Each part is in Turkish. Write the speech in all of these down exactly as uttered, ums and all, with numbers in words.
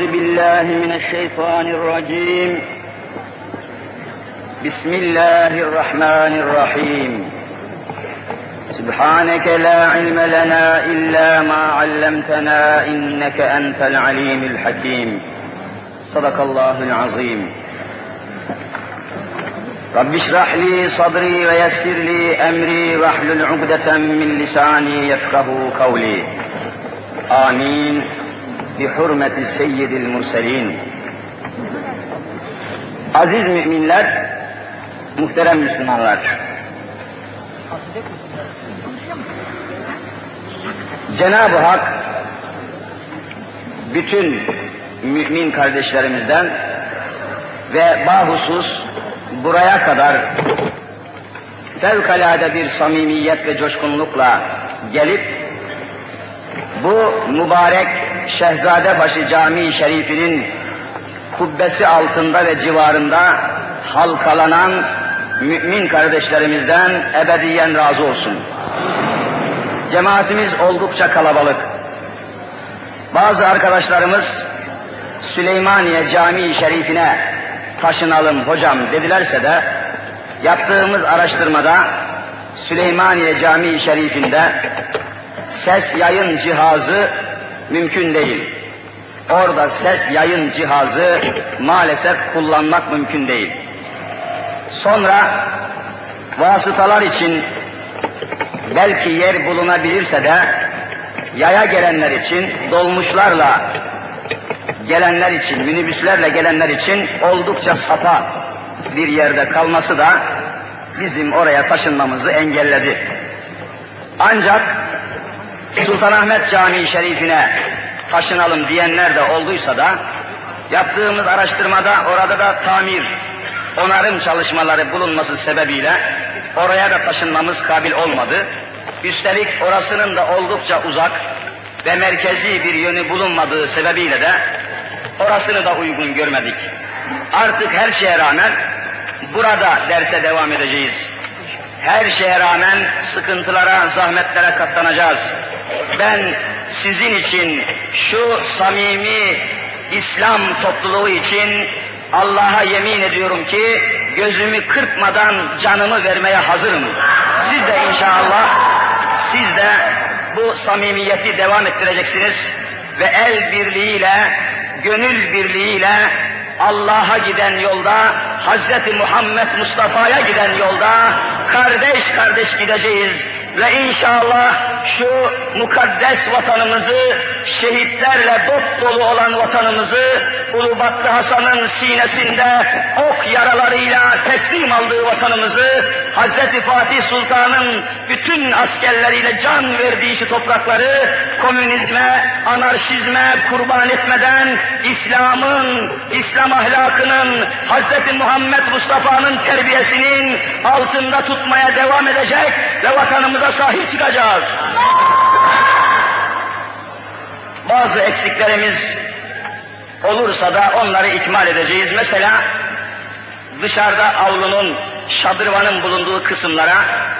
بالله من الشيطان الرجيم. بسم الله الرحمن الرحيم. سبحانك لا علم لنا إلا ما علمتنا إنك أنت العليم الحكيم. صدق الله العظيم. رب اشرح لي صدري ويسر لي أمري واحلل عقدة من لساني يفقه قولي. آمين. بحرمة سيد المرسلين. Aziz müminler, muhterem Müslümanlar. Cenab-ı Hak bütün mümin kardeşlerimizden ve bahusus buraya kadar fevkalade bir samimiyet ve coşkunlukla gelip bu mübarek Şehzadebaşı Camii Şerifinin kubbesi altında ve civarında halkalanan mümin kardeşlerimizden ebediyen razı olsun. Cemaatimiz oldukça kalabalık. Bazı arkadaşlarımız Süleymaniye Camii Şerifine taşınalım hocam dedilerse de yaptığımız araştırmada Süleymaniye Camii Şerifinde ses yayın cihazı mümkün değil. Orada ses yayın cihazı maalesef kullanmak mümkün değil. Sonra vasıtalar için belki yer bulunabilirse de yaya gelenler için, dolmuşlarla gelenler için, minibüslerle gelenler için oldukça sapa bir yerde kalması da bizim oraya taşınmamızı engelledi. Ancak Sultanahmet Camii Şerifine taşınalım diyenler de olduysa da yaptığımız araştırmada orada da tamir, onarım çalışmaları bulunması sebebiyle oraya da taşınmamız kabil olmadı. Üstelik orasının da oldukça uzak ve merkezi bir yönü bulunmadığı sebebiyle de orasını da uygun görmedik. Artık her şeye rağmen burada derse devam edeceğiz. Her şeye rağmen sıkıntılara, zahmetlere katlanacağız. Ben sizin için, şu samimi İslam topluluğu için Allah'a yemin ediyorum ki gözümü kırpmadan canımı vermeye hazırım. Siz de inşallah, siz de bu samimiyeti devam ettireceksiniz ve el birliğiyle, gönül birliğiyle Allah'a giden yolda, Hazreti Muhammed Mustafa'ya giden yolda kardeş kardeş gideceğiz ve inşallah şu mukaddes vatanımızı, şehitlerle dop dolu olan vatanımızı, Ulubatlı Hasan'ın sinesinde ok yaralarıyla teslim aldığı vatanımızı, Hazreti Fatih Sultan'ın bütün askerleriyle can verdiği şu toprakları komünizme, anarşizme kurban etmeden İslam'ın, İslam ahlakının, Hazreti Muhammed Mustafa'nın terbiyesinin altında tutmaya devam edecek ve vatanımıza sahip çıkacağız. Bazı eksiklerimiz olursa da onları ikmal edeceğiz. Mesela dışarıda avlunun, şadırvanın bulunduğu kısımlara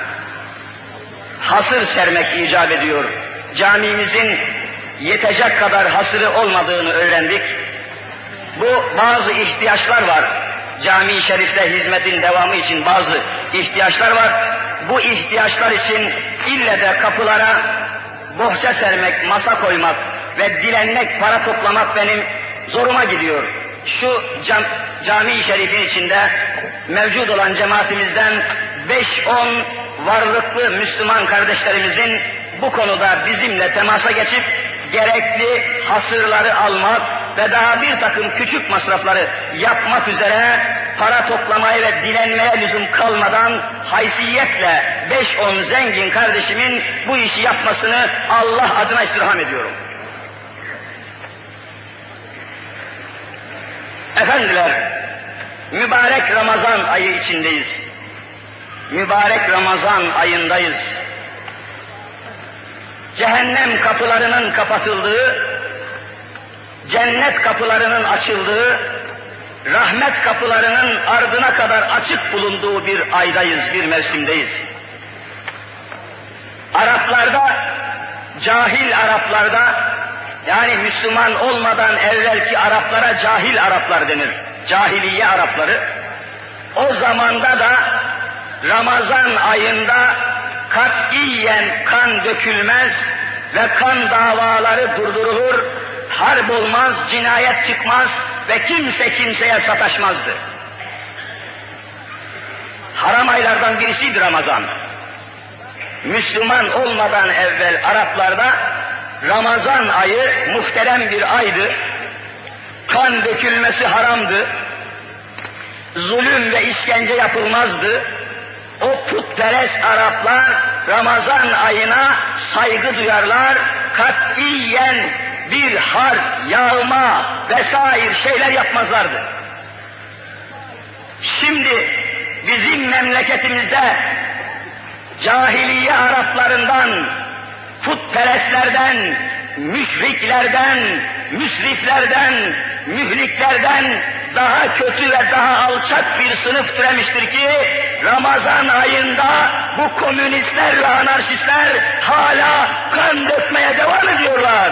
hasır sermek icap ediyor. Camimizin yetecek kadar hasırı olmadığını öğrendik. Bu bazı ihtiyaçlar var. Cami-i Şerif'te hizmetin devamı için bazı ihtiyaçlar var. Bu ihtiyaçlar için ille de kapılara bohça sermek, masa koymak ve dilenmek, para toplamak benim zoruma gidiyor. Şu cam, Cami-i Şerif'in içinde mevcut olan cemaatimizden beş on varlıklı Müslüman kardeşlerimizin bu konuda bizimle temasa geçip gerekli hasırları almak ve daha bir takım küçük masrafları yapmak üzere para toplamaya ve dilenmeye lüzum kalmadan haysiyetle beş on zengin kardeşimin bu işi yapmasını Allah adına istirham ediyorum. Efendiler, mübarek Ramazan ayı içindeyiz. Mübarek Ramazan ayındayız. Cehennem kapılarının kapatıldığı, cennet kapılarının açıldığı, rahmet kapılarının ardına kadar açık bulunduğu bir aydayız, bir mevsimdeyiz. Araplarda, cahil Araplarda Yani Müslüman olmadan evvelki Araplara cahil Araplar denir. Cahiliye Arapları. O zamanda da Ramazan ayında katiyen kan dökülmez ve kan davaları durdurulur, harp olmaz, cinayet çıkmaz ve kimse kimseye sataşmazdı. Haram aylardan birisiydi Ramazan. Müslüman olmadan evvel Araplarda Ramazan ayı muhterem bir aydı. Kan dökülmesi haramdı. Zulüm ve işkence yapılmazdı. O putperest Araplar Ramazan ayına saygı duyarlar, katiyen bir harp, yağma vesaire şeyler yapmazlardı. Şimdi bizim memleketimizde cahiliye Araplarından, putperestlerden, müşriklerden, müsriflerden, mühliklerden daha kötü ve daha alçak bir sınıf türemiştir ki Ramazan ayında bu komünistler ve anarşistler hala kan dökmeye devam ediyorlar.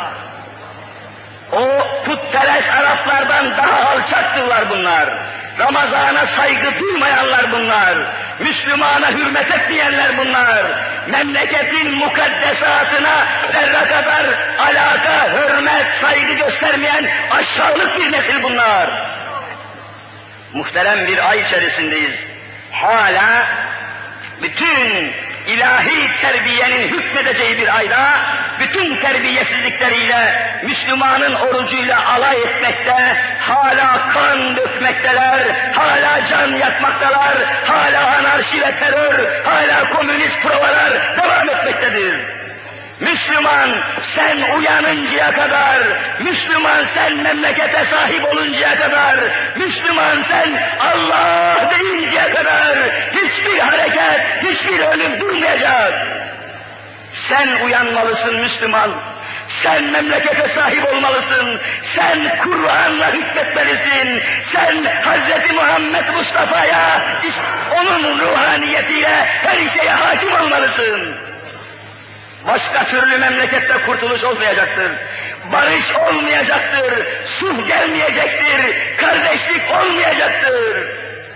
O putperest Araplardan daha alçaktırlar bunlar. Ramazana saygı duymayanlar bunlar. Müslümana hürmet etmeyenler bunlar. Memleketin mukaddesatına zerre kadar alaka, hürmet, saygı göstermeyen aşağılık bir nesil bunlar. Muhterem bir ay içerisindeyiz. Hala bütün ilahi terbiyenin hükmedeceği bir ayda, bütün terbiyesizlikleriyle, Müslümanın orucuyla alay etmekte, hala kan dökmekteler, hala can yakmaktalar, hala anarşi ve terör, hala komünist provalar devam etmektedir. Müslüman sen uyanıncaya kadar, Müslüman sen memlekete sahip oluncaya kadar, Müslüman sen Allah deyinceye kadar hiçbir hareket, hiçbir ölüm durmayacak. Sen uyanmalısın Müslüman, sen memlekete sahip olmalısın, sen Kur'an'la hükmetmelisin, sen Hazreti Muhammed Mustafa'ya, onun ruhaniyetiyle her şeye hakim olmalısın. Başka türlü memlekette kurtuluş olmayacaktır. Barış olmayacaktır. Sulh gelmeyecektir. Kardeşlik olmayacaktır.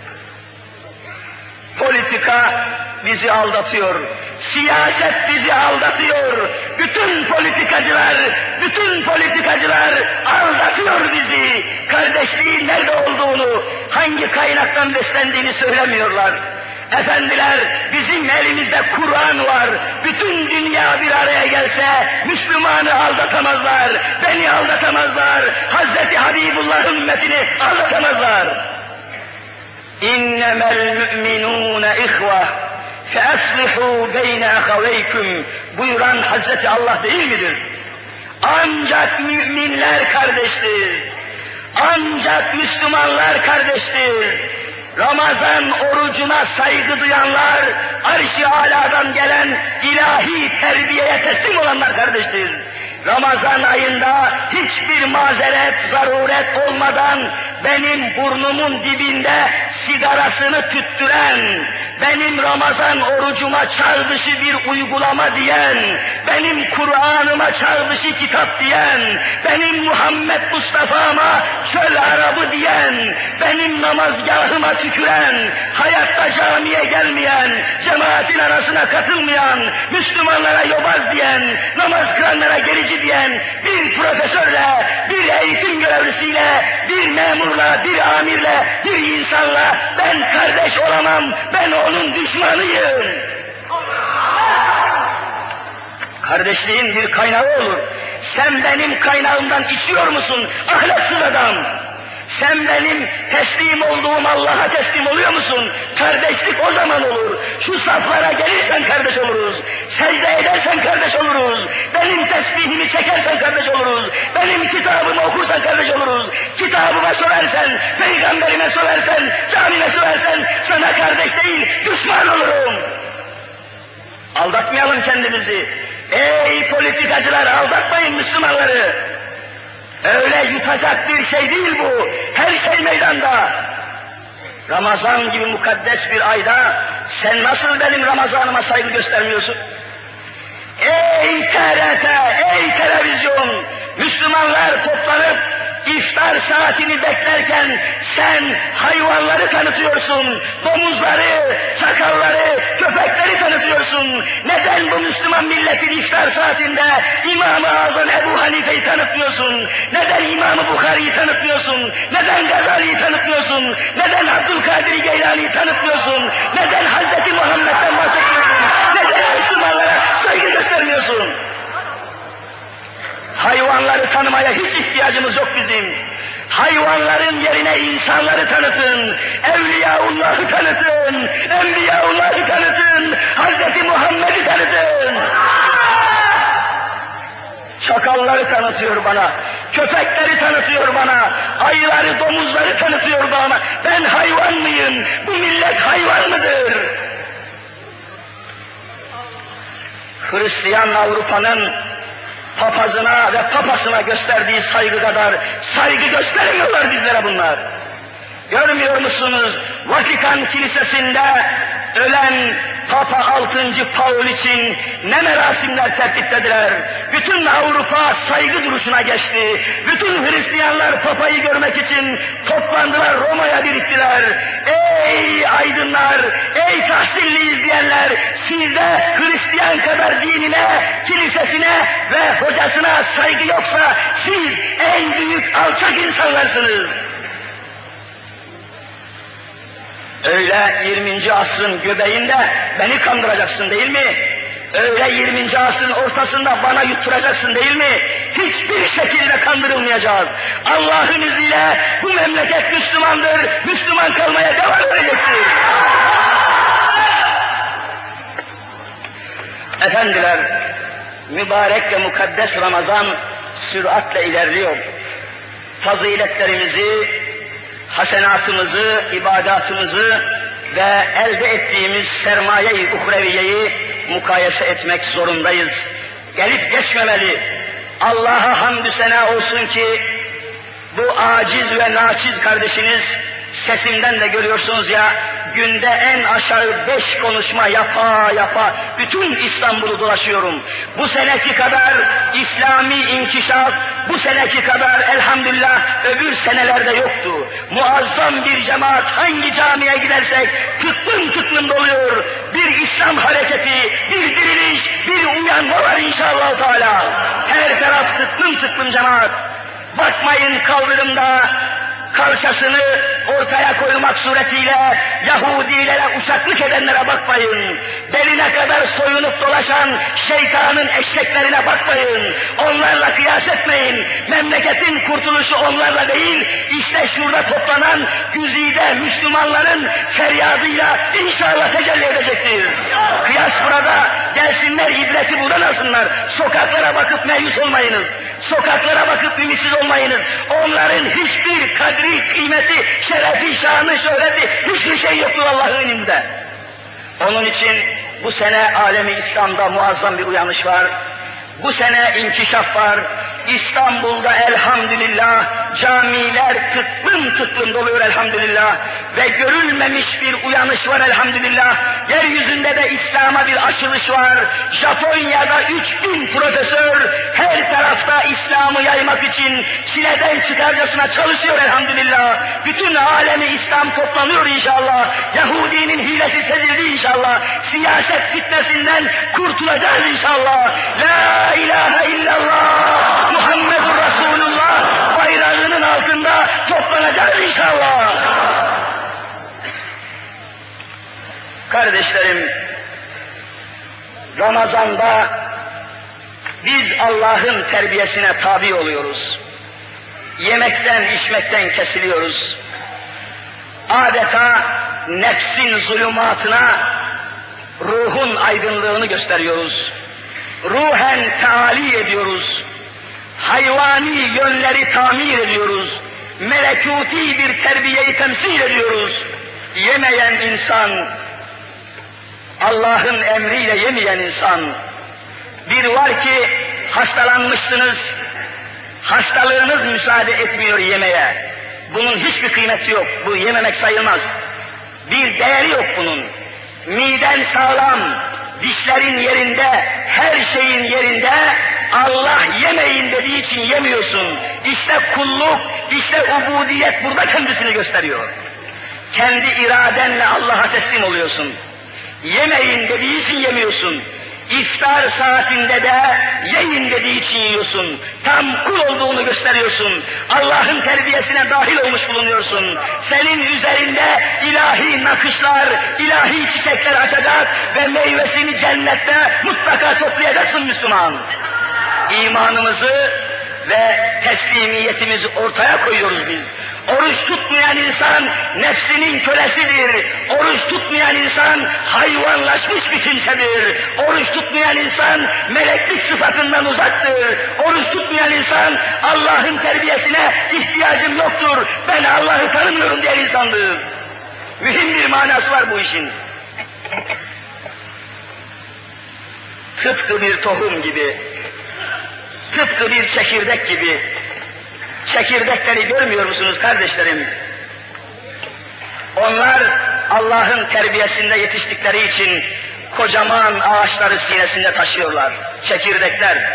Politika bizi aldatıyor. Siyaset bizi aldatıyor. Bütün politikacılar, bütün politikacılar aldatıyor bizi. Kardeşliğin nerede olduğunu, hangi kaynaktan beslendiğini söylemiyorlar. Efendiler, bizim elimizde Kur'an var. Bütün dünya bir araya gelse Müslümanı aldatamazlar, beni aldatamazlar, Hazreti Habibullah'ın ümmetini aldatamazlar. İnnemel mü'minûne ihve feaslihû beyne ahaveyküm buyuran Hazreti Allah değil midir? Ancak müminler kardeştir. Ancak Müslümanlar kardeştir. Ramazan orucuna saygı duyanlar, arş-ı âlâdan gelen ilahi terbiyeye teslim olanlar kardeştir. Ramazan ayında hiçbir mazeret, zaruret olmadan benim burnumun dibinde sigarasını tüttüren, benim Ramazan orucuma çağ dışı bir uygulama diyen, benim Kur'an'ıma çağ dışı kitap diyen, benim Muhammed Mustafa'ma çöl Arabı diyen, benim namazgahıma tüküren, hayatta camiye gelmeyen, cemaatin arasına katılmayan, Müslümanlara yobaz diyen, namaz kılanlara gerici diyen bir profesörle, bir eğitim görevlisiyle, bir memurla, bir amirle, bir insanla ben kardeş olamam, ben onun düşmanıyım. Kardeşliğin bir kaynağı olur. Sen benim kaynağımdan içiyor musun ahlaksız adam? Sen benim teslim olduğum Allah'a teslim oluyor musun? Kardeşlik o zaman olur. Şu saflara gelirsen kardeş oluruz. Secde edersen kardeş oluruz. Benim tesbihimi çekersen kardeş oluruz. Benim kitabımı okursan kardeş oluruz. Kitabıma söversen, peygamberime söversen, camime söversen sana kardeş değil, düşman olurum. Aldatmayalım kendimizi. Ey politikacılar, aldatmayın Müslümanları. Öyle yutacak bir şey değil bu. Her şey meydanda. Ramazan gibi mukaddes bir ayda sen nasıl benim Ramazanıma saygı göstermiyorsun? Ey T R T, ey televizyon, Müslümanlar toplanıp iftar saatini beklerken sen hayvanları tanıtıyorsun, domuzları, çakalları, köpekleri tanıtıyorsun. Neden bu Müslüman milletin iftar saatinde İmam-ı Azam Ebu Hanife'yi tanıtmıyorsun? Neden İmam-ı Bukhari'yi tanıtmıyorsun? Neden Gazali'yi tanıtmıyorsun? Neden Abdülkadir Geylani'yi tanıtmıyorsun? Neden Hazreti Muhammed'den bahsetmiyorsun? Neden Müslümanlara saygı göstermiyorsun? Hayvanları tanımaya hiç ihtiyacımız yok bizim. Hayvanların yerine insanları tanıtın, Evliyaullah'ı tanıtın, Enbiyaullah'ı tanıtın, Hazreti Muhammed'i tanıtın. Çakalları tanıtıyor bana, köpekleri tanıtıyor bana, ayıları, domuzları tanıtıyor bana. Ben hayvan mıyım? Bu millet hayvan mıdır? Hristiyan Avrupa'nın papazına ve papasına gösterdiği saygı kadar saygı göstermiyorlar bizlere bunlar. Görmüyor musunuz? Vatikan Kilisesi'nde ölen Papa altıncı Paul için ne merasimler tertiplediler. Bütün Avrupa saygı duruşuna geçti. Bütün Hristiyanlar Papa'yı görmek için toplandılar, Roma'ya biriktiler. Ey aydınlar, ey tahsilli izleyenler, siz de Hristiyan kadar dinine, kilisesine ve hocasına saygı yoksa siz en büyük alçak insanlarsınız. Öyle yirminci asrın göbeğinde beni kandıracaksın değil mi? Öyle yirminci asrın ortasında bana yutturacaksın değil mi? Hiçbir şekilde kandırılmayacağız. Allah'ın izniyle bu memleket Müslümandır, Müslüman kalmaya devam edecektir. Efendiler, mübarek ve mukaddes Ramazan süratle ilerliyor. Faziletlerimizi, hasenatımızı, ibadatımızı ve elde ettiğimiz sermaye-i uhreviyeyi mukayese etmek zorundayız. Gelip geçmemeli. Allah'a hamdü sena olsun ki bu aciz ve naçiz kardeşiniz, sesimden de görüyorsunuz ya, günde en aşağı beş konuşma yapa yapa bütün İstanbul'u dolaşıyorum. Bu seneki kadar İslami inkişaf, bu seneki kadar elhamdülillah öbür senelerde yoktu. Muazzam bir cemaat, hangi camiye gidersek tıklım tıklım doluyor. Bir İslam hareketi, bir diriliş, bir uyanma var inşallah Teala. Her taraf tıklım tıklım cemaat. Bakmayın kaldırımda kalçasını ortaya koymak suretiyle Yahudilere uşaklık edenlere bakmayın. Beline kadar soyunup dolaşan şeytanın eşeklerine bakmayın. Onlarla kıyas etmeyin. Memleketin kurtuluşu onlarla değil, işte şurada toplanan güzide Müslümanların feryadıyla inşallah tecelli edecektir. Kıyas burada, gelsinler ibreti buradan alsınlar. Sokaklara bakıp meyus olmayınız. Sokaklara bakıp ümitsiz olmayınız. Onların hiçbir kadri, kıymeti, şerefi, şanı, şöhreti, hiçbir şey yoktur Allah'ın indinde. Onun için bu sene alemi İslam'da muazzam bir uyanış var. Bu sene inkişaf var. İstanbul'da elhamdülillah camiler tıklım tıklım doluyor elhamdülillah ve görülmemiş bir uyanış var elhamdülillah. Yeryüzünde de İslam'a bir açılış var. Japonya'da üç bin profesör her tarafta İslam'ı yaymak için çileden çıkarcasına çalışıyor elhamdülillah. Bütün alemi İslam toplanıyor inşallah. Yahudinin hilesi sezildi inşallah. Siyaset fitnesinden kurtulacağız inşallah. La ilahe illallah Muhammedur Resulullah bayrağının altında toplanacağız inşallah. Kardeşlerim, Ramazan'da biz Allah'ın terbiyesine tabi oluyoruz. Yemekten, içmekten kesiliyoruz. Adeta nefsin zulümatına ruhun aydınlığını gösteriyoruz. Ruhen teali ediyoruz. Hayvani yönleri tamir ediyoruz. Melekuti bir terbiyeyi temsil ediyoruz. Yemeyen insan, Allah'ın emriyle yemeyen insan, bir var ki hastalanmışsınız, hastalığınız müsaade etmiyor yemeye. Bunun hiçbir kıymeti yok, bu yememek sayılmaz. Bir değeri yok bunun. Miden sağlam, dişlerin yerinde, her şeyin yerinde, Allah yemeyin dediği için yemiyorsun. İşte kulluk, işte ubudiyet burada kendisini gösteriyor. Kendi iradenle Allah'a teslim oluyorsun. Yemeyin dediği için yemiyorsun. İftar saatinde de yiyin dediği için yiyorsun. Tam kul olduğunu gösteriyorsun. Allah'ın terbiyesine dahil olmuş bulunuyorsun. Senin üzerinde ilahi nakışlar, ilahi çiçekler açacak ve meyvesini cennette mutlaka toplayacaksın Müslüman. İmanımızı ve teslimiyetimizi ortaya koyuyoruz biz. Oruç tutmayan insan nefsinin kölesidir. Oruç tutmayan insan hayvanlaşmış bir kimsedir. Oruç tutmayan insan meleklik sıfatından uzaktır. Oruç tutmayan insan Allah'ın terbiyesine ihtiyacım yoktur, ben Allah'ı tanımıyorum diyen insandır. Mühim bir manası var bu işin. Tıpkı bir tohum gibi, tıpkı bir çekirdek gibi. Çekirdekleri görmüyor musunuz kardeşlerim? Onlar Allah'ın terbiyesinde yetiştikleri için kocaman ağaçları sinesinde taşıyorlar. Çekirdekler.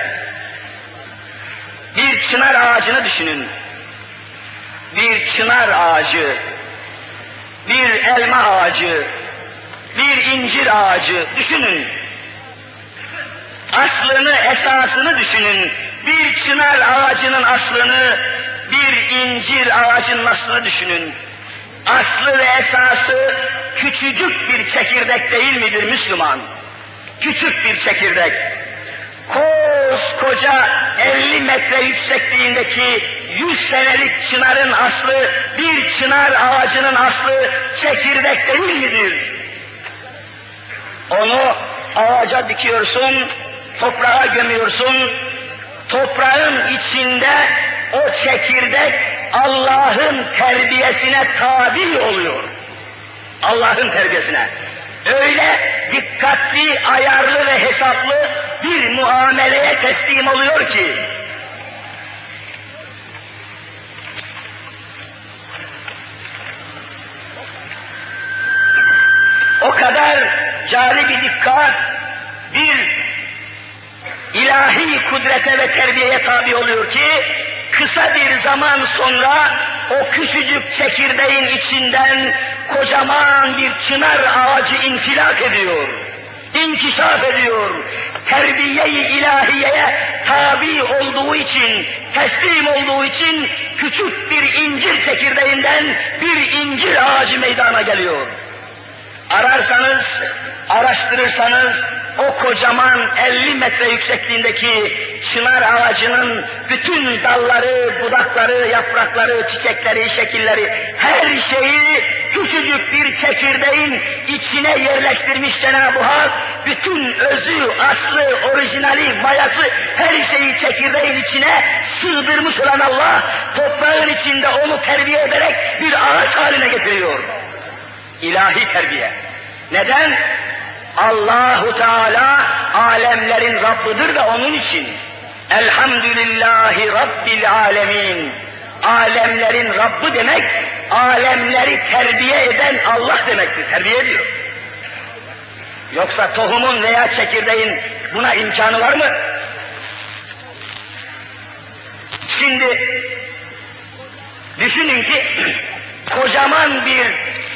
Bir çınar ağacını düşünün. Bir çınar ağacı, bir elma ağacı, bir incir ağacı düşünün. Aslını, esasını düşünün. Bir çınar ağacının aslını, bir incir ağacının aslını düşünün. Aslı ve esası küçücük bir çekirdek değil midir Müslüman? Küçük bir çekirdek. Koskoca elli metre yüksekliğindeki yüz senelik çınarın aslı, bir çınar ağacının aslı çekirdek değil midir? Onu ağaca dikiyorsun, toprağa gömüyorsun, toprağın içinde o çekirdek Allah'ın terbiyesine tabi oluyor. Allah'ın terbiyesine. Öyle dikkatli, ayarlı ve hesaplı bir muameleye teslim oluyor ki, o kadar cari bir dikkat, bir ilahi kudrete ve terbiyeye tabi oluyor ki, kısa bir zaman sonra o küçücük çekirdeğin içinden kocaman bir çınar ağacı infilak ediyor, inkişaf ediyor. Terbiye-i ilahiyeye tabi olduğu için, teslim olduğu için küçük bir incir çekirdeğinden bir incir ağacı meydana geliyor. Ararsanız, araştırırsanız o kocaman elli metre yüksekliğindeki çınar ağacının bütün dalları, budakları, yaprakları, çiçekleri, şekilleri, her şeyi küçücük bir çekirdeğin içine yerleştirmiş Cenab-ı Hak. Bütün özü, aslı, orijinali, mayası, her şeyi çekirdeğin içine sığdırmış olan Allah, toprağın içinde onu terbiye ederek bir ağaç haline getiriyor. İlahi terbiye. Neden? Allahu Teala alemlerin Rabbidir da onun için. Elhamdülillahi Rabbil alemin. Alemlerin Rabbi demek, alemleri terbiye eden Allah demektir. Terbiye ediyor. Yoksa tohumun veya çekirdeğin buna imkanı var mı? Şimdi düşünün ki kocaman bir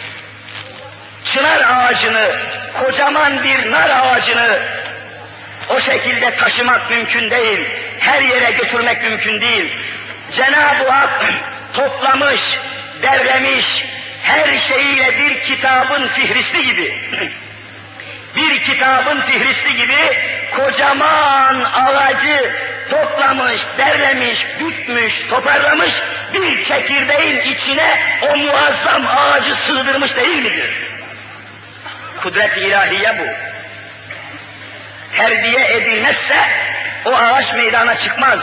çınar ağacını, kocaman bir nar ağacını o şekilde taşımak mümkün değil, her yere götürmek mümkün değil. Cenab-ı Hak toplamış, derlemiş, her şeyiyle bir kitabın fihristi gibi, bir kitabın fihristi gibi kocaman ağacı toplamış, derlemiş, bükmüş, toparlamış, bir çekirdeğin içine o muazzam ağacı sığdırmış değil midir? Kudret-i ilahiye bu. Terbiye edilmezse o ağaç meydana çıkmaz.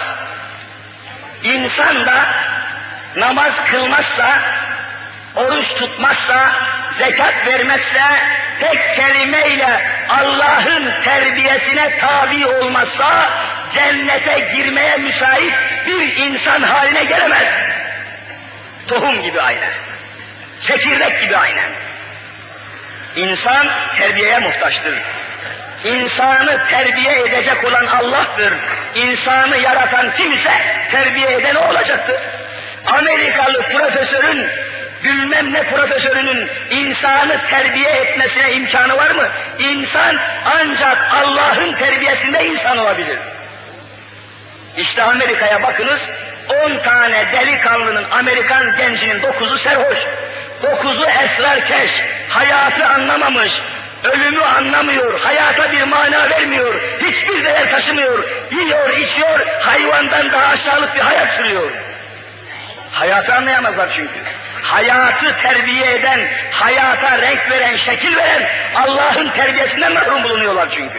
İnsan da namaz kılmazsa, oruç tutmazsa, zekat vermezse, tek kelimeyle Allah'ın terbiyesine tabi olmazsa, cennete girmeye müsait bir insan haline gelemez. Tohum gibi aynen, çekirdek gibi aynen. İnsan terbiyeye muhtaçtır. İnsanı terbiye edecek olan Allah'tır. İnsanı yaratan kim ise terbiye eden o olacaktır. Amerikalı profesörün, bilmem ne profesörünün insanı terbiye etmesine imkanı var mı? İnsan ancak Allah'ın terbiyesinde insan olabilir. İşte Amerika'ya bakınız, on tane delikanlının, Amerikan gencinin dokuzu serhoş, dokuzu esrarkeş, hayatı anlamamış, ölümü anlamıyor, hayata bir mana vermiyor, hiçbir değer taşımıyor, yiyor, içiyor, hayvandan daha aşağılık bir hayat sürüyor. Hayatı anlayamazlar çünkü. Hayatı terbiye eden, hayata renk veren, şekil veren Allah'ın terbiyesinden mahrum bulunuyorlar çünkü.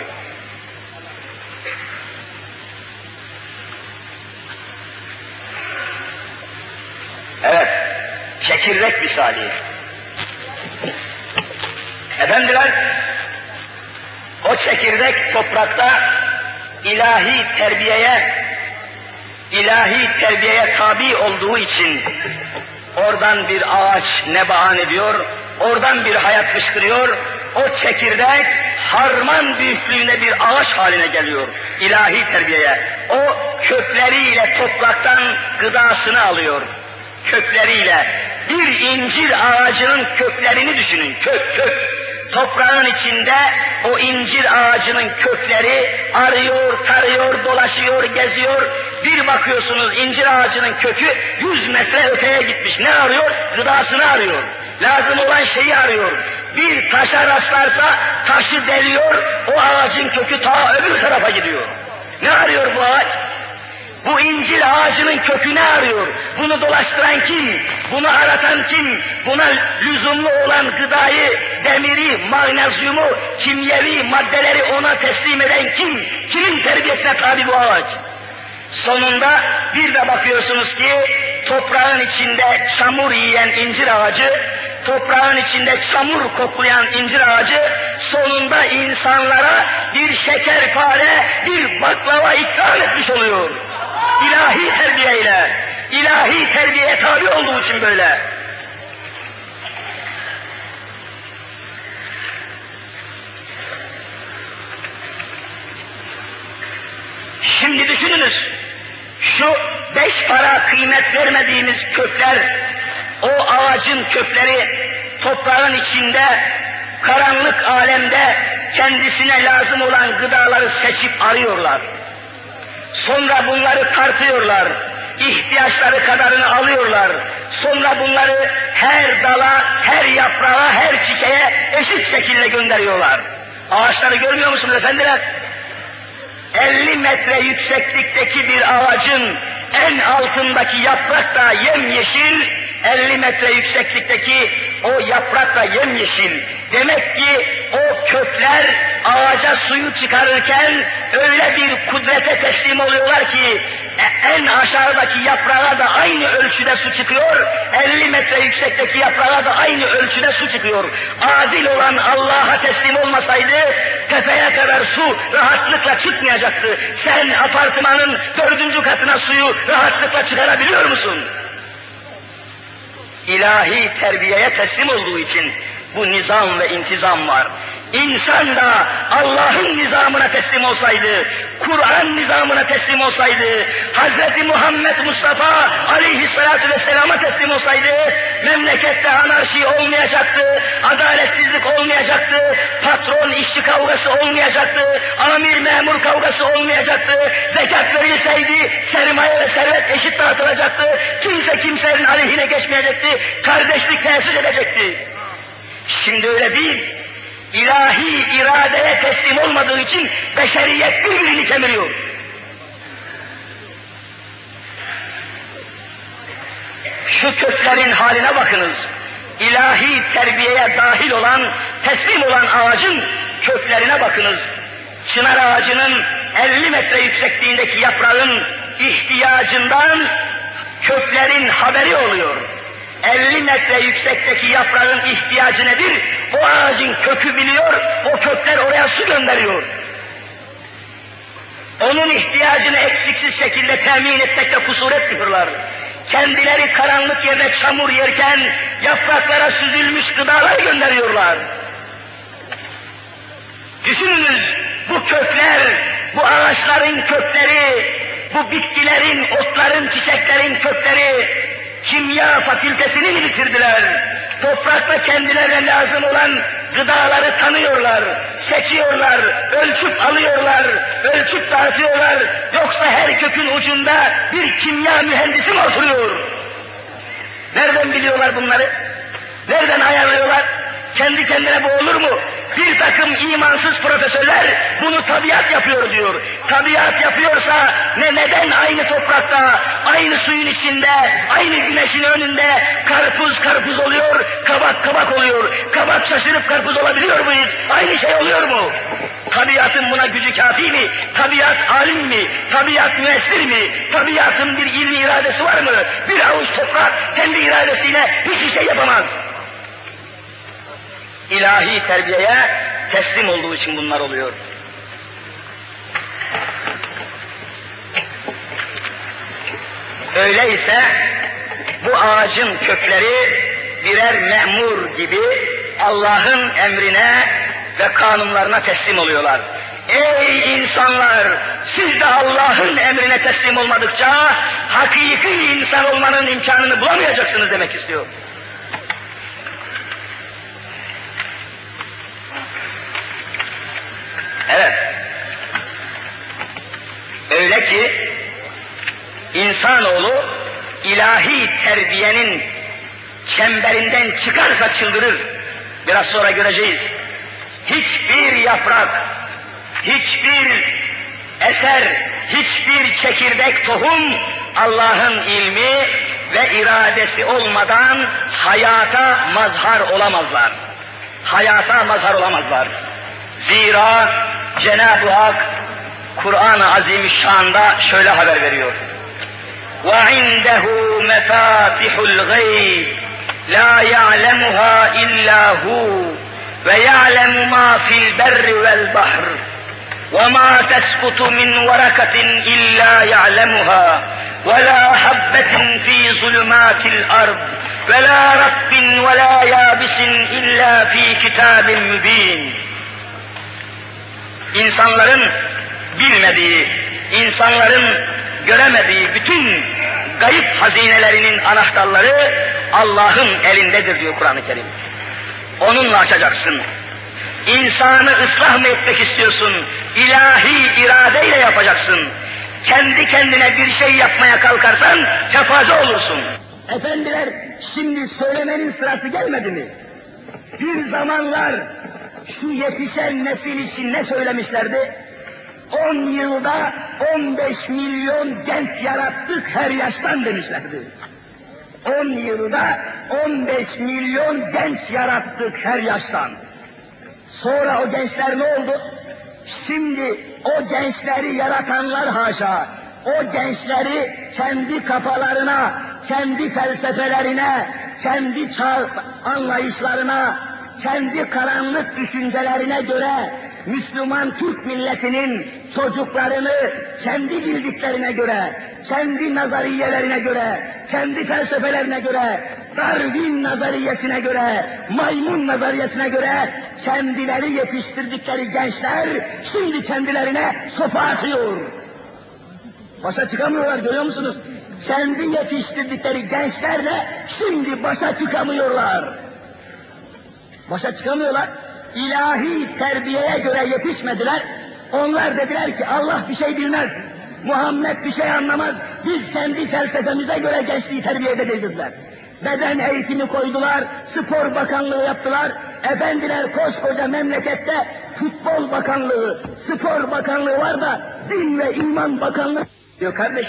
Evet, çekirdek misali. Efendiler, o çekirdek toprakta ilahi terbiyeye, ilahi terbiyeye tabi olduğu için oradan bir ağaç nebaan ediyor, oradan bir hayat fışkırıyor, o çekirdek harman büyüklüğünde bir ağaç haline geliyor ilahi terbiyeye. O kökleriyle topraktan gıdasını alıyor, kökleriyle. Bir incir ağacının köklerini düşünün, kök kök. Toprağın içinde o incir ağacının kökleri arıyor, tarıyor, dolaşıyor, geziyor. Bir bakıyorsunuz incir ağacının kökü yüz metre öteye gitmiş. Ne arıyor? Gıdasını arıyor. Lazım olan şeyi arıyor. Bir taşa rastlarsa taşı deliyor, o ağacın kökü ta öbür tarafa gidiyor. Ne arıyor bu ağaç? Bu incir ağacının kökü ne arıyor? Bunu dolaştıran kim? Bunu aratan kim? Buna lüzumlu olan gıdayı, demiri, magnezyumu, kimyevi maddeleri ona teslim eden kim? Kimin terbiyesine tabi bu ağaç? Sonunda bir de bakıyorsunuz ki toprağın içinde çamur yiyen incir ağacı, toprağın içinde çamur koklayan incir ağacı sonunda insanlara bir şekerpare, bir baklava ikram etmiş oluyor. İlahi terbiyeyle, ilahi terbiyeye tabi olduğu için böyle. Şimdi düşününüz, şu beş para kıymet vermediğimiz kökler, o ağacın kökleri toprağın içinde, karanlık alemde kendisine lazım olan gıdaları seçip arıyorlar. Sonra bunları tartıyorlar, ihtiyaçları kadarını alıyorlar. Sonra bunları her dala, her yaprağa, her çiçeğe eşit şekilde gönderiyorlar. Ağaçları görmüyor musunuz efendiler? elli metre yükseklikteki bir ağacın en altındaki yaprak da yemyeşil, elli metre yükseklikteki o yaprak da yemyeşil. Demek ki o kökler ağaca suyu çıkarırken öyle bir kudrete teslim oluyorlar ki en aşağıdaki yaprağa da aynı ölçüde su çıkıyor, elli metre yüksekteki yaprağa da aynı ölçüde su çıkıyor. Adil olan Allah'a teslim olmasaydı tepeye kadar su rahatlıkla çıkmayacaktı. Sen apartmanın dördüncü katına suyu rahatlıkla çıkarabiliyor musun? İlahi terbiyeye teslim olduğu için bu nizam ve intizam var. İnsan da Allah'ın nizamına teslim olsaydı, Kur'an nizamına teslim olsaydı, Hazreti Muhammed Mustafa aleyhissalatu vesselama teslim olsaydı, memlekette anarşi olmayacaktı, adaletsizlik olmayacaktı, patron işçi kavgası olmayacaktı, amir memur kavgası olmayacaktı, zekat verilseydi sermaye ve servet eşit dağıtılacaktı, kimse kimsenin aleyhine geçmeyecekti, kardeşlik tesis edecekti. Şimdi öyle değil. İlahi iradeye teslim olmadığı için beşeriyet birbirini kemiriyor. Şu köklerin haline bakınız. İlahi terbiyeye dahil olan, teslim olan ağacın köklerine bakınız. Çınar ağacının elli metre yüksekliğindeki yaprağın ihtiyacından köklerin haberi oluyor. elli metre yüksekteki yaprağın ihtiyacı nedir? O ağacın kökü biliyor, o kökler oraya su gönderiyor. Onun ihtiyacını eksiksiz şekilde temin etmekte kusur etmiyorlar. Kendileri karanlık yerde çamur yerken yapraklara süzülmüş gıdalar gönderiyorlar. Düşününüz, kökler, bu ağaçların kökleri, bu bitkilerin, otların, çiçeklerin kökleri, kimya fakültesini mi bitirdiler? Toprakta kendilerine lazım olan gıdaları tanıyorlar, seçiyorlar, ölçüp alıyorlar, ölçüp dağıtıyorlar. Yoksa her kökün ucunda bir kimya mühendisi mi oturuyor? Nereden biliyorlar bunları? Nereden ayarlıyorlar? Kendi kendine bu olur mu? Bir takım imansız profesörler bunu tabiat yapıyor diyor. Tabiat yapıyorsa ne neden aynı toprakta, aynı suyun içinde, aynı güneşin önünde karpuz karpuz oluyor, kabak kabak oluyor. Kabak şaşırıp karpuz olabiliyor mu hiç? Aynı şey oluyor mu? Tabiatın buna gücü kafi mi? Tabiat alim mi? Tabiat müessir mi? Tabiatın bir ilmi iradesi var mı? Bir avuç toprak kendi iradesiyle hiçbir şey yapamaz. İlahi terbiyeye teslim olduğu için bunlar oluyor. Öyleyse bu ağacın kökleri birer memur gibi Allah'ın emrine ve kanunlarına teslim oluyorlar. Ey insanlar! Siz de Allah'ın emrine teslim olmadıkça hakiki insan olmanın imkanını bulamayacaksınız demek istiyor. Evet. Öyle ki insanoğlu ilahi terbiyenin çemberinden çıkarsa çıldırır. Biraz sonra göreceğiz. Hiçbir yaprak, hiçbir eser, hiçbir çekirdek tohum Allah'ın ilmi ve iradesi olmadan hayata mazhar olamazlar. Hayata mazhar olamazlar. Zira Cenab-ı Hak Kur'an-ı Azimüşşan'da şöyle haber veriyor. وَعِنْدَهُ مَفَاتِحُ الْغَيْبِ لَا يَعْلَمُهَا إِلَّا هُوَ وَيَعْلَمُ مَا فِي الْبَرِّ وَالْبَحْرِ وَمَا تَسْقُطُ مِنْ وَرَقَةٍ إِلَّا يَعْلَمُهَا وَلَا حَبَّةٍ فِي ظُلُمَاتِ الْأَرْضِ وَلَا رَطْبٍ وَلَا يَابِسٍ إِلَّا فِي كِتَابٍ مُبِينٍ. İnsanların bilmediği, insanların göremediği bütün gayip hazinelerinin anahtarları Allah'ın elindedir diyor Kur'an-ı Kerim. Onunla açacaksın. İnsanı ıslah mı etmek istiyorsun? İlahi iradeyle yapacaksın. Kendi kendine bir şey yapmaya kalkarsan kefaze olursun. Efendiler, şimdi söylemenin sırası gelmedi mi? Bir zamanlar şu yetişen nesil için ne söylemişlerdi? On yılda on beş milyon genç yarattık her yaştan demişlerdi. On yılda on beş milyon genç yarattık her yaştan. Sonra o gençler ne oldu? Şimdi o gençleri yaratanlar haşa, o gençleri kendi kafalarına, kendi felsefelerine, kendi çağ anlayışlarına, kendi karanlık düşüncelerine göre Müslüman Türk milletinin çocuklarını kendi bildiklerine göre, kendi nazariyelerine göre, kendi felsefelerine göre, Darwin nazariyesine göre, maymun nazariyesine göre kendileri yetiştirdikleri gençler şimdi kendilerine sopa atıyor. Başa çıkamıyorlar, görüyor musunuz? Kendi yetiştirdikleri gençlerle şimdi başa çıkamıyorlar. Başa çıkamıyorlar. İlahi terbiyeye göre yetişmediler. Onlar dediler ki Allah bir şey bilmez, Muhammed bir şey anlamaz, biz kendi felsefemize göre gençliği terbiye edeceğiz dediler. Beden eğitimi koydular, spor bakanlığı yaptılar. Efendiler koskoca memlekette futbol bakanlığı, spor bakanlığı var da din ve iman bakanlığı diyor kardeş.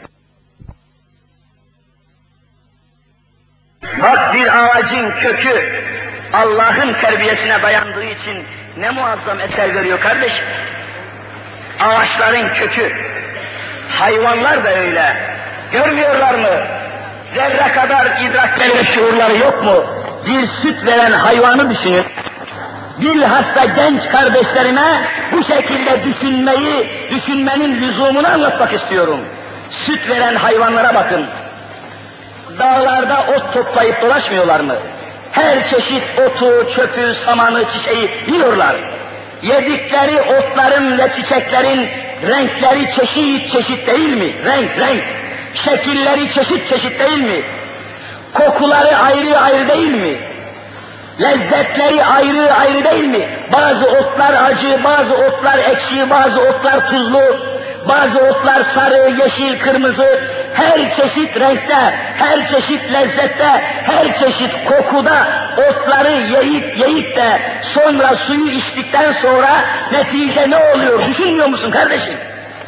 Bak bir ağacın kökü Allah'ın terbiyesine dayandığı için ne muazzam eser veriyor kardeş. Ağaçların kökü, hayvanlar da öyle. Görmüyorlar mı? Zerre kadar idrakleri ve şuurları yok mu? Bir süt veren hayvanı düşünün. Bilhassa genç kardeşlerime bu şekilde düşünmeyi, düşünmenin lüzumunu anlatmak istiyorum. Süt veren hayvanlara bakın. Dağlarda ot toplayıp dolaşmıyorlar mı? Her çeşit otu, çöpü, samanı, çiçeği yiyorlar. Yedikleri otların ve çiçeklerin renkleri çeşit çeşit değil mi? Renk renk. Şekilleri çeşit çeşit değil mi? Kokuları ayrı ayrı değil mi? Lezzetleri ayrı ayrı değil mi? Bazı otlar acı, bazı otlar ekşi, bazı otlar tuzlu, bazı otlar sarı, yeşil, kırmızı, her çeşit renkte, her çeşit lezzette, her çeşit kokuda otları yiyip yiyip de sonra suyu içtikten sonra netice ne oluyor düşünmüyor musun kardeşim?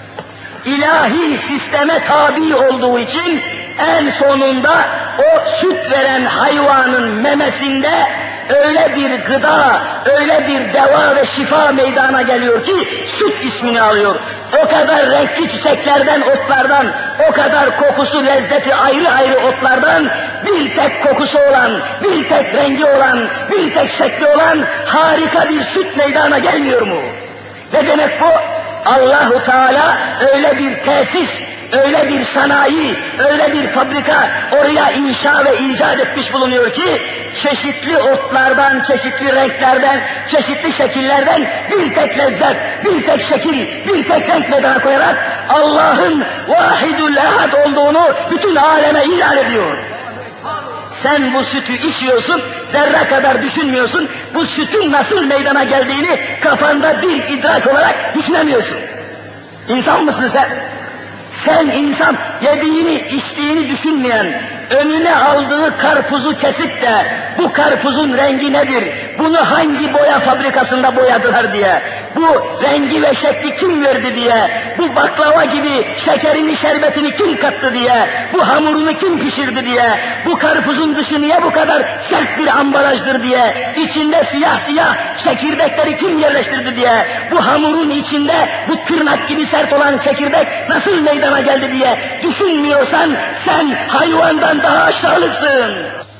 İlahi sisteme tabi olduğu için en sonunda o süt veren hayvanın memesinde öyle bir gıda, öyle bir deva ve şifa meydana geliyor ki süt ismini alıyor. O kadar renkli çiçeklerden, otlardan, o kadar kokusu, lezzeti ayrı ayrı otlardan bir tek kokusu olan, bir tek rengi olan, bir tek şekli olan harika bir süt meydana gelmiyor mu? Ne demek bu? Allahu Teala öyle bir tesis, öyle bir sanayi, öyle bir fabrika oraya inşa ve icat etmiş bulunuyor ki çeşitli otlardan, çeşitli renklerden, çeşitli şekillerden bir tek lezzet, bir tek şekil, bir tek renk meydana koyarak Allah'ın vahidül ehad olduğunu bütün aleme ilan ediyor. Sen bu sütü içiyorsun, zerre kadar düşünmüyorsun, bu sütün nasıl meydana geldiğini kafanda bir idrak olarak düşünemiyorsun. İnsan mısın sen? Sen insan yediğini, içtiğini düşünmeyen, önüne aldığı karpuzu kesip de bu karpuzun rengi nedir, bunu hangi boya fabrikasında boyadılar diye, bu rengi ve şekli kim verdi diye, bu baklava gibi şekerini, şerbetini kim kattı diye, bu hamurunu kim pişirdi diye, bu karpuzun dışı niye bu kadar sert bir ambalajdır diye, içinde siyah siyah çekirdekleri kim yerleştirdi diye, bu hamurun içinde bu tırnak gibi sert olan çekirdek nasıl meydana geldi diye düşünmüyorsan sen hayvandan daha aşağılıksın.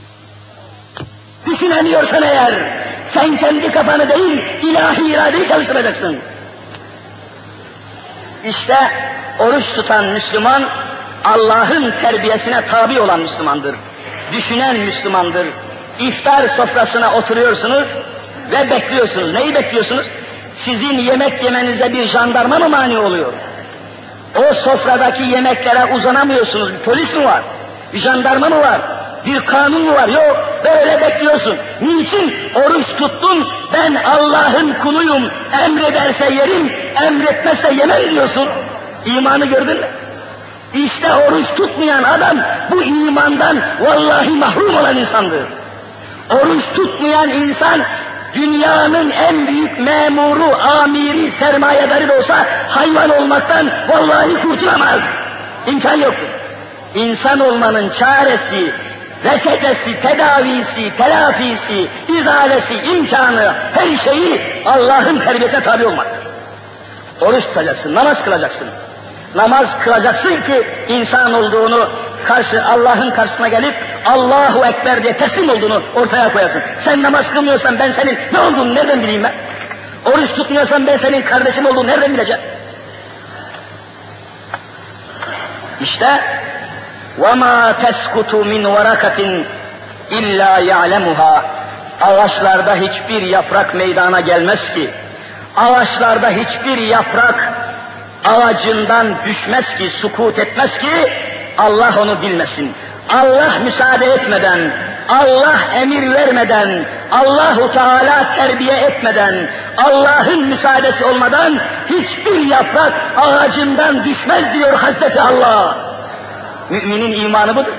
Düşünemiyorsan eğer, sen kendi kafanı değil, ilahi iradeyi çalıştıracaksın. İşte oruç tutan Müslüman, Allah'ın terbiyesine tabi olan Müslümandır. Düşünen Müslümandır. İftar sofrasına oturuyorsunuz ve bekliyorsunuz. Neyi bekliyorsunuz? Sizin yemek yemenize bir jandarma mı mani oluyor? O sofradaki yemeklere uzanamıyorsunuz. Bir polis mi var? Bir jandarma mı var? Bir kanun mu var? Yok. Böyle bekliyorsun. Niçin? Oruç tuttun, ben Allah'ın kuluyum. Emrederse yerim, emretmezse yemem diyorsun. İmanı gördün mü? İşte oruç tutmayan adam bu imandan vallahi mahrum olan insandır. Oruç tutmayan insan dünyanın en büyük memuru, amiri, sermayedarı da olsa hayvan olmaktan vallahi kurtulamaz. İmkan yoktur. İnsan olmanın çaresi, reçetesi, tedavisi, telafisi, izalesi, imkanı, her şeyi Allah'ın terbiyesine tabi olmaktır. Oruç tutacaksın, namaz kılacaksın. Namaz kılacaksın ki insan olduğunu karşı Allah'ın karşısına gelip Allahu Ekber diye teslim olduğunu ortaya koyasın. Sen namaz kılmıyorsan ben senin ne olduğunu nereden bileyim ben? Oruç tutmuyorsan ben senin kardeşim olduğunu nereden bileceğim? İşte وَمَا تَسْكُتُ مِنْ وَرَكَةٍ اِلَّا يَعْلَمُهَا. Ağaçlarda hiçbir yaprak meydana gelmez ki, ağaçlarda hiçbir yaprak ağacından düşmez ki, sukut etmez ki, Allah onu bilmesin. Allah müsaade etmeden, Allah emir vermeden, Allahu Teala terbiye etmeden, Allah'ın müsaadesi olmadan hiçbir yaprak ağacından düşmez diyor Hazreti Allah. Müminin imanı budur.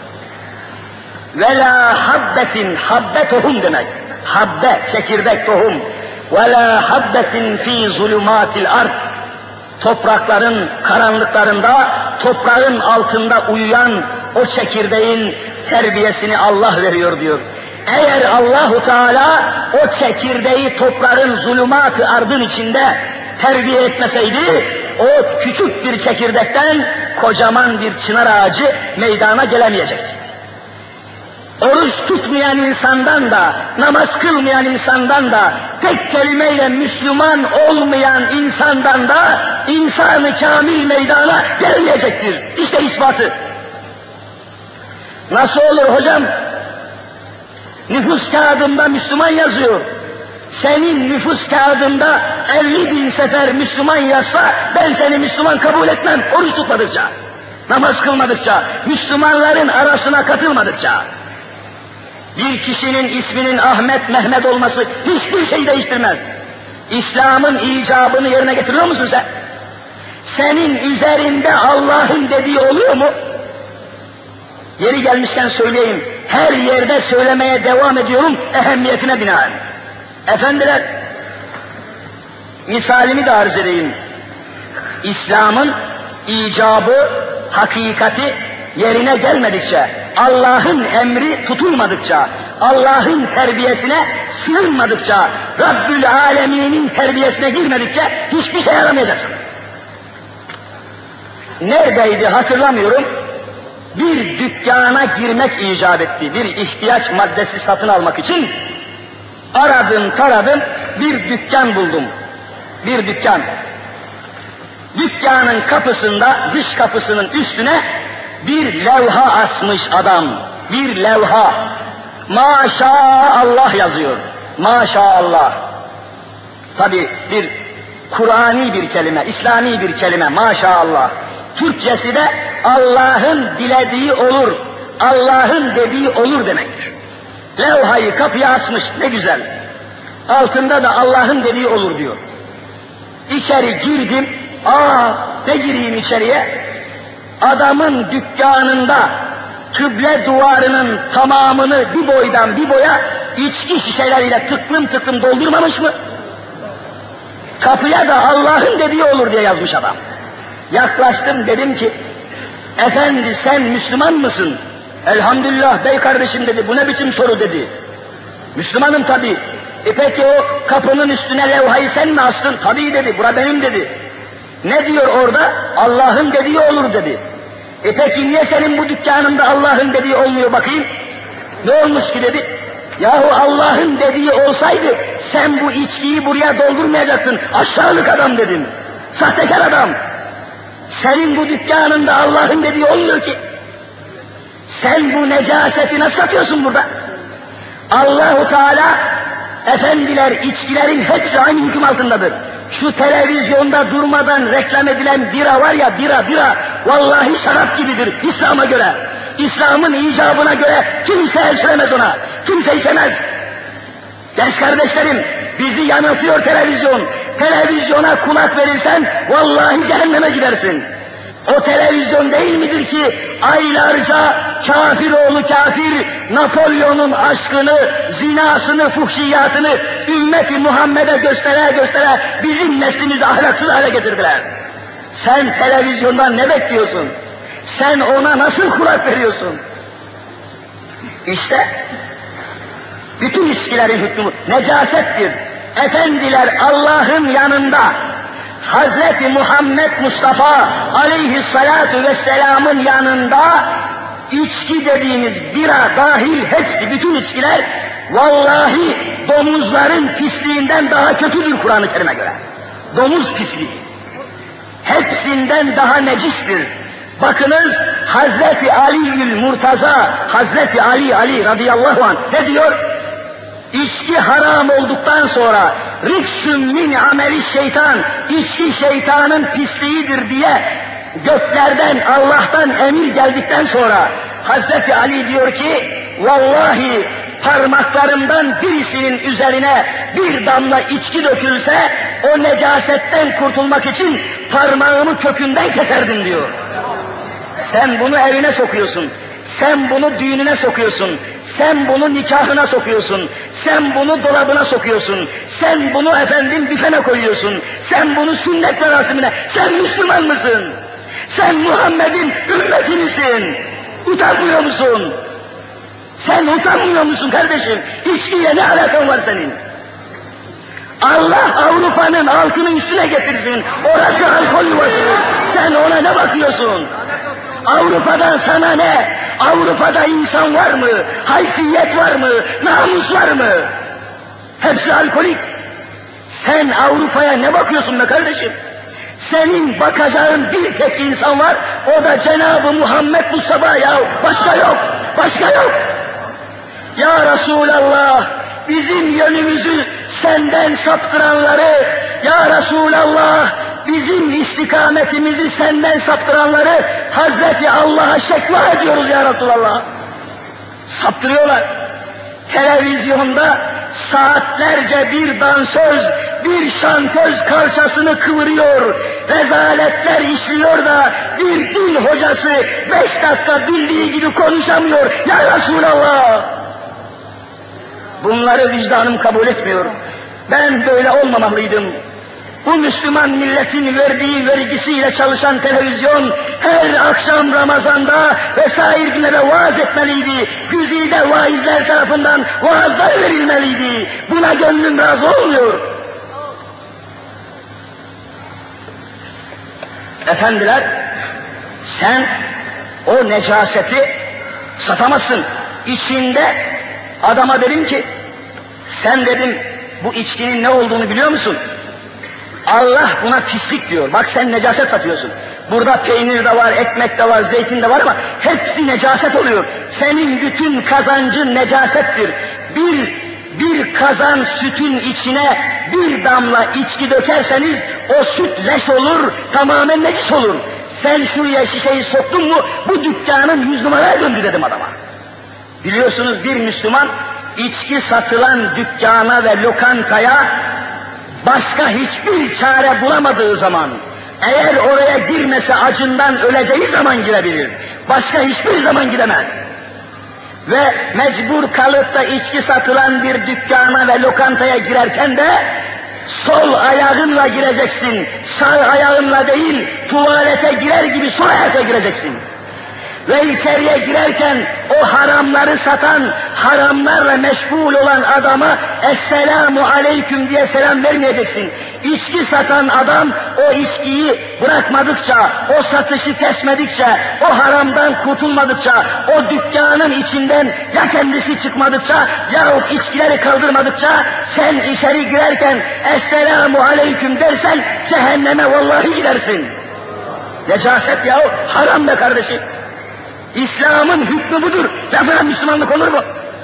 Ve la habbetin, habbe tohum demek. Habbe, çekirdek tohum. Ve la habbetin fi zulümatil ard. Toprakların karanlıklarında, toprağın altında uyuyan o çekirdeğin terbiyesini Allah veriyor diyor. Eğer Allahu Teala o çekirdeği toprağın zulümat-ı ardın içinde terbiye etmeseydi, o küçük bir çekirdekten kocaman bir çınar ağacı meydana gelemeyecekti. Oruç tutmayan insandan da, namaz kılmayan insandan da, tek kelimeyle Müslüman olmayan insandan da insan-ı kamil meydana gelmeyecektir. İşte ispatı. Nasıl olur hocam? Nüfus kağıdında Müslüman yazıyor. senin nüfus kağıdında elli bin sefer Müslüman yazsa, ben seni Müslüman kabul etmem, oruç tutmadıkça, namaz kılmadıkça, Müslümanların arasına katılmadıkça. Bir kişinin isminin Ahmet, Mehmet olması hiçbir şey değiştirmez. İslam'ın icabını yerine getiriyor musun sen? Senin üzerinde Allah'ın dediği oluyor mu? Yeri gelmişken söyleyeyim, her yerde söylemeye devam ediyorum ehemmiyetine binaen. Efendiler, misalimi de arz edeyim. İslam'ın icabı, hakikati yerine gelmedikçe, Allah'ın emri tutulmadıkça, Allah'ın terbiyesine sığınmadıkça, Rabbül Alemin'in terbiyesine girmedikçe hiçbir şey yaramayacaksın. Neredeydi hatırlamıyorum, bir dükkana girmek icap etti, bir ihtiyaç maddesi satın almak için. Aradım taradım, bir dükkan buldum, bir dükkan. Dükkanın kapısında, dış kapısının üstüne bir levha asmış adam, bir levha. Maşallah yazıyor, maşallah. Tabi bir Kur'ani bir kelime, İslami bir kelime, maşallah. Türkçesi de Allah'ın dilediği olur, Allah'ın dediği olur demektir. Levhayı kapıya asmış, ne güzel. Altında da Allah'ın dediği olur diyor. İçeri girdim, aa ne gireyim içeriye? Adamın dükkanında kıble duvarının tamamını bir boydan bir boya içki şişeleriyle tıklım tıklım doldurmamış mı? Kapıya da Allah'ın dediği olur diye yazmış adam. Yaklaştım, dedim ki, efendi sen Müslüman mısın? Elhamdülillah bey kardeşim dedi, bu ne biçim soru dedi. Müslümanım tabii. E peki o kapının üstüne levhayı sen mi astın? Tabii dedi, bura benim dedi. Ne diyor orada? Allah'ın dediği olur dedi. E peki niye senin bu dükkanında Allah'ın dediği olmuyor bakayım? Ne olmuş ki dedi. Yahu Allah'ın dediği olsaydı sen bu içkiyi buraya doldurmayacaktın, aşağılık adam dedim. Sahtekar adam. Senin bu dükkanında Allah'ın dediği olmuyor ki. Sen bu necaseti nasıl satıyorsun burada? Allah-u Teala, efendiler, içkilerin hepsi aynı hüküm altındadır. Şu televizyonda durmadan reklam edilen bira var ya, bira bira, vallahi şarap gibidir İslam'a göre. İslam'ın icabına göre kimse el süremez ona, kimse içemez. Genç kardeşlerim, bizi yanıltıyor televizyon. Televizyona kulak verirsen vallahi cehenneme gidersin. O televizyon değil midir ki aylarca kafir oğlu kafir Napolyon'un aşkını, zinasını, fuhşiyatını ümmeti Muhammed'e göstere göstere bizim neslimizi ahlaksız hale getirdiler. Sen televizyondan ne bekliyorsun? Sen ona nasıl kulak veriyorsun? İşte bütün içkilerin hükmü necasettir. Efendiler, Allah'ın yanında Hazreti Muhammed Mustafa aleyhissalatu vesselam'ın yanında içki dediğimiz bira dahil hepsi, bütün içkiler vallahi domuzların pisliğinden daha kötüdür Kur'an-ı Kerim'e göre. Domuz pisliği hepsinden daha necistir. Bakınız Hazreti Ali'ül Murtaza, Hazreti Ali Ali radıyallahu anh ne diyor? İçki haram olduktan sonra riksün min ameli şeytan, içki şeytanın pisliğidir diye göklerden, Allah'tan emir geldikten sonra Hazreti Ali diyor ki, vallahi parmaklarımdan birisinin üzerine bir damla içki dökülse o necasetten kurtulmak için parmağımı kökünden keserdim diyor. Sen bunu evine sokuyorsun, sen bunu düğününe sokuyorsun, sen bunu nikahına sokuyorsun, sen bunu dolabına sokuyorsun, sen bunu efendim büfene koyuyorsun, sen bunu sünnet merasimine, sen Müslüman mısın? Sen Muhammed'in ümmeti misin? Utanmıyor musun? Sen utanmıyor musun kardeşim? İçkiyle ne alakan var senin? Allah Avrupa'nın altını üstüne getirsin, orası alkol yuvası, sen ona ne bakıyorsun? Avrupa'dan sana ne? Avrupa'da insan var mı? Haysiyet var mı? Namus var mı? Hepsi alkolik. Sen Avrupa'ya ne bakıyorsun be kardeşim? Senin bakacağın bir tek insan var, o da Cenab-ı Muhammed Mustafa ya, başka yok, başka yok. Ya Resulallah, bizim yönümüzü senden saptıranları, ya Resulallah, bizim istikametimizi senden saptıranları Hazreti Allah'a şekva ediyoruz ya Resulallah. Saptırıyorlar. Televizyonda saatlerce bir dansöz, bir şantöz kalçasını kıvırıyor, rezaletler işliyor da bir din hocası beş dakika bildiği gibi konuşamıyor ya Resulallah. Bunları vicdanım kabul etmiyor. Ben böyle olmamalıydım. Bu Müslüman milletin verdiği vergisiyle çalışan televizyon her akşam Ramazan'da vesaire günlere vaaz etmeliydi. Güzide vaizler tarafından vaazlar verilmeliydi. Buna gönlüm razı olmuyor. Efendiler, sen o necaseti satamazsın. İçinde adama dedim ki, sen dedim bu içkinin ne olduğunu biliyor musun? Allah buna pislik diyor. Bak sen necaset satıyorsun. Burada peynir de var, ekmek de var, zeytin de var ama hepsi necaset oluyor. Senin bütün kazancın necasettir. Bir, bir kazan sütün içine bir damla içki dökerseniz o süt leş olur, tamamen necis olur. Sen şuraya şişeyi soktun mu bu dükkanın yüz numaraya döndü dedim adama. Biliyorsunuz bir Müslüman içki satılan dükkana ve lokantaya başka hiçbir çare bulamadığı zaman, eğer oraya girmese acından öleceği zaman girebilir. Başka hiçbir zaman gidemez. Ve mecbur kalıp da içki satılan bir dükkana ve lokantaya girerken de sol ayağınla gireceksin. Sağ ayağınla değil, tuvalete girer gibi sol ayakla gireceksin. Ve içeriye girerken o haramları satan, haramlarla meşgul olan adama Esselamu Aleyküm diye selam vermeyeceksin. İçki satan adam o içkiyi bırakmadıkça, o satışı kesmedikçe, o haramdan kurtulmadıkça, o dükkanın içinden ya kendisi çıkmadıkça yahut içkileri kaldırmadıkça sen içeri girerken Esselamu Aleyküm dersen cehenneme vallahi gidersin. Necaset yahu, haram be kardeşim. İslam'ın hükmü budur. Lafına Müslümanlık olur mu?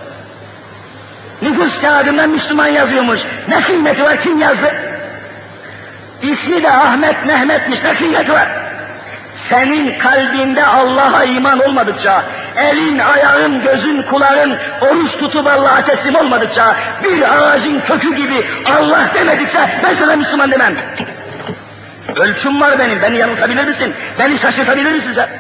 Nüfus kağıdında Müslüman yazıyormuş. Ne kıymeti var, kim yazdı? İsmi de Ahmet Mehmet'miş, ne kıymeti var? Senin kalbinde Allah'a iman olmadıkça, elin, ayağın, gözün, kulağın oruç tutup Allah'a teslim olmadıkça, bir ağacın kökü gibi Allah demedikçe ben sana Müslüman demem. Ölçüm var benim, beni yanıltabilir misin? Beni şaşırtabilir misin sen?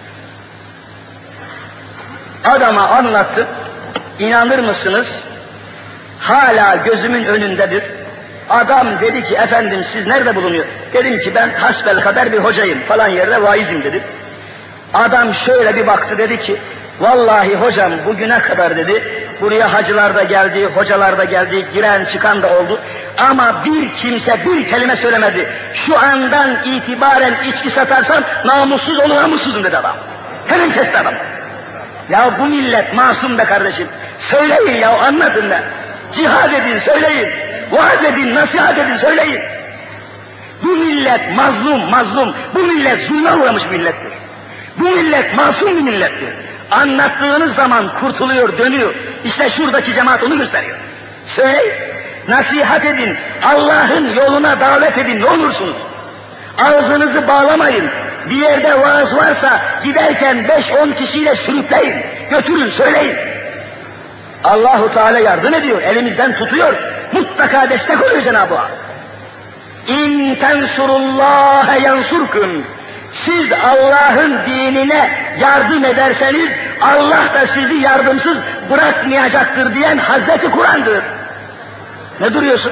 Adama anlattı, inanır mısınız? Hala gözümün önündedir. Adam dedi ki, efendim siz nerede bulunuyor? Dedim ki ben hasbelkader bir hocayım, falan yerde vaizim dedi. Adam şöyle bir baktı, dedi ki, vallahi hocam bugüne kadar dedi, buraya hacılar da geldi, hocalar da geldi, giren çıkan da oldu. Ama bir kimse bir kelime söylemedi. Şu andan itibaren içki satarsam namussuz olur, namussuzum dedi adam. Hemen kesti adam. Ya bu millet masum be kardeşim. Söyleyin ya, anlatın da. Cihad edin, söyleyin. Vaaz edin, nasihat edin, söyleyin. Bu millet mazlum, mazlum. Bu millet zulme uğramış millettir. Bu millet masum bir millettir. Anlattığınız zaman kurtuluyor, dönüyor. İşte şuradaki cemaat onu gösteriyor. Söyleyin, nasihat edin, Allah'ın yoluna davet edin, ne olursunuz. Ağzınızı bağlamayın. Bir yerde vaaz varsa giderken beş on kişiyle sürükleyin, götürün, söyleyin. Allahu Teala yardım ediyor, elimizden tutuyor. Mutlaka destek oluyor Cenab-ı Hak. İn tensurullâhe yansurkum. Siz Allah'ın dinine yardım ederseniz Allah da sizi yardımsız bırakmayacaktır diyen Hazreti Kur'an'dır. Ne duruyorsun?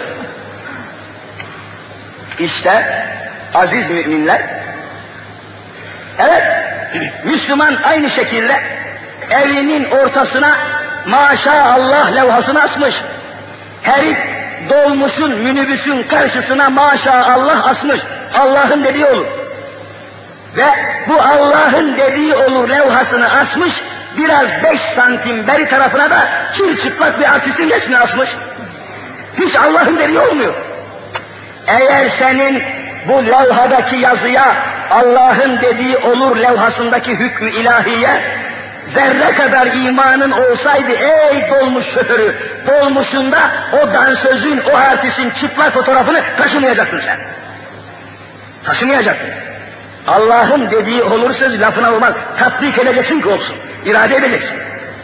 İşte aziz müminler, evet, Müslüman aynı şekilde evinin ortasına maşallah levhasını asmış. Herif dolmuşun, minibüsün karşısına maşallah asmış. Allah'ın dediği olur. Ve bu Allah'ın dediği olur levhasını asmış, biraz beş santim beri tarafına da çırçıplak bir artistin resmini asmış. Hiç Allah'ın dediği olmuyor. Eğer senin bu levhadaki yazıya Allah'ın dediği olur levhasındaki hükmü ilahiye Zerre kadar imanın olsaydı ey dolmuş şoförü, dolmuşunda o dansözün, o artistin çıplak fotoğrafını taşımayacaktın sen. Taşımayacaktın. Allah'ın dediği olursa lafına olmaz, tatbik edeceksin ki olsun, irade edeceksin.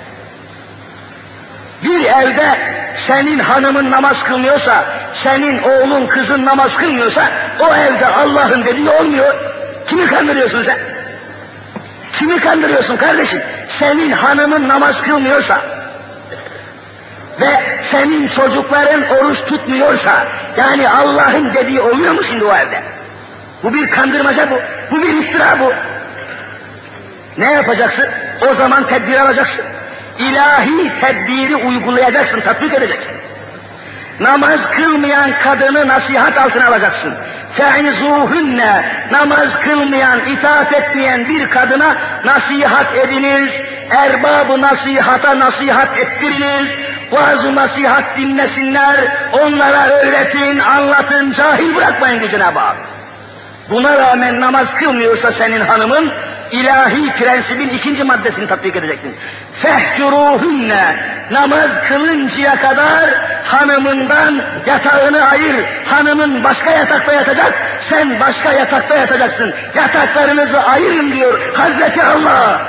Bir evde senin hanımın namaz kılmıyorsa, senin oğlun kızın namaz kılmıyorsa, o evde Allah'ın dediği olmuyor. Kimi kandırıyorsun sen? Kimi kandırıyorsun kardeşim? Senin hanımın namaz kılmıyorsa ve senin çocukların oruç tutmuyorsa, yani Allah'ın dediği oluyor mu şimdi o evde? Bu bir kandırmaca bu, bu bir iftira bu. Ne yapacaksın? O zaman tedbir alacaksın. İlahi tedbiri uygulayacaksın, tatbik edeceksin. Namaz kılmayan kadını nasihat altına alacaksın. فَعِزُوهُنَّ Namaz kılmayan, itaat etmeyen bir kadına nasihat ediniz, erbab-ı nasihata nasihat ettiriniz, vaaz-ı nasihat dinlesinler, onlara öğretin, anlatın, cahil bırakmayın diye Cenab-ı Hak. Buna rağmen namaz kılmıyorsa senin hanımın, ilahi prensibin ikinci maddesini tatbik edeceksin. فَهْجُرُوهُنَّ Namaz kılıncaya kadar hanımından yatağını ayır. Hanımın başka yatakta yatacak, sen başka yatakta yatacaksın. Yataklarınızı ayırın diyor Hazreti Allah.